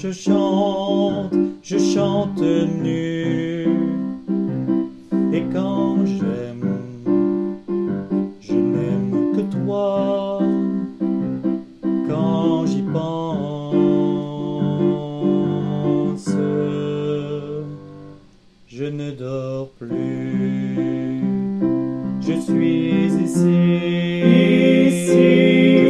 je chante nu. Et quand j'aime, je n'aime que toi. Quand j'y pense, je ne dors plus. Je suis ici,